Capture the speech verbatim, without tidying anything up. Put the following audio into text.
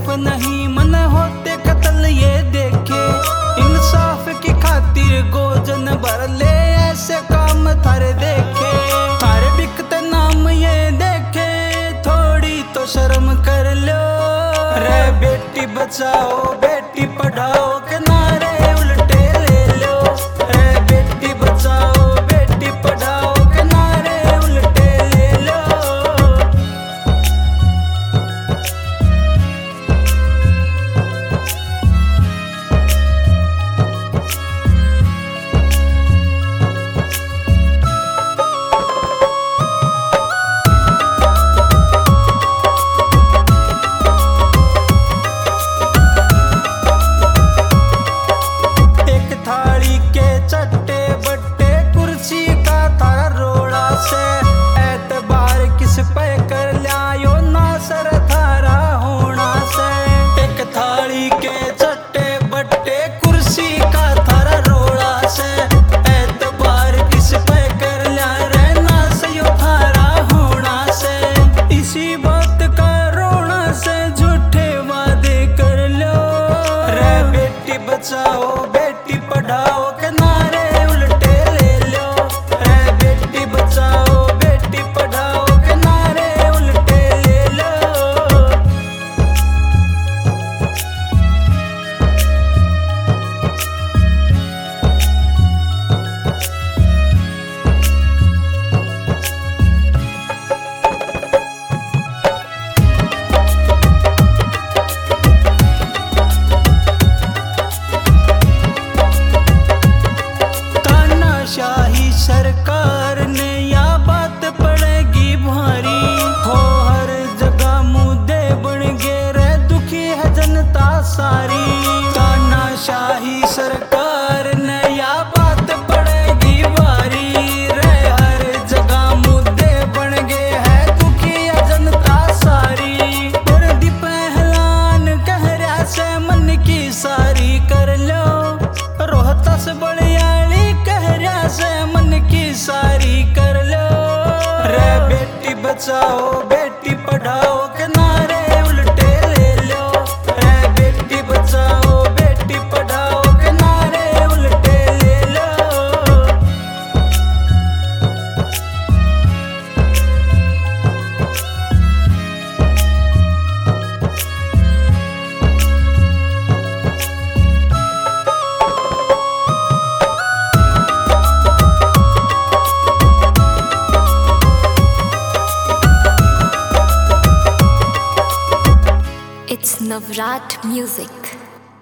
बेवकूफ नहीं मन होते कत्ल ये देखे। इंसाफ की खातिर गोजन भर ले ऐसे काम थारे देखे। थारे बिकते नाम ये देखे थोड़ी तो शर्म कर लो। रे बेटी बचाओ बेटी पढ़ाओ के नारे उल्टे ले लो। रे बेटी बचाओ बेटी पढ़ाओ के नारे उल्टे ले लो। चट्टे बट्टे कुर्सी का थारा रोड़ा से एतबार किस पे कर लियायो ना सर थारा होना से। एक थाली के चट्टे बट्टे कुर्सी का थारा रोड़ा से एतबार किस पे कर लिया रे ना सयो थारा होना से। इसी बात का रोना से झूठे वादे कर लो। रे बेटी बचाओ बेटी पढ़ाओ के नारे उल्टे ले लो। रे बेटी बचाओ बेटी पढ़ाओ के नारे उल्टे ले लो। शाही सरकार ने या बात पड़ेगी भारी हो। हर जगह मुद्दे बन गए रे दुखी है जनता सारी। तानाशाही सरकार ने या बात पड़ेगी भारी रे। हर जगह मुद्दे बन गए है दुखी है जनता सारी। और दी पहलान कह रहा से मन की सारी कर लो। रोहतास बड़ियाली से मन की सारी कर लो। रे बेटी बचाओ बेटी पढ़ाओ के नारे उल्टे ले लो। रे बेटी बचाओ बेटी पढ़ाओ के नारे उल्टे ले लो। It's Navrat Music.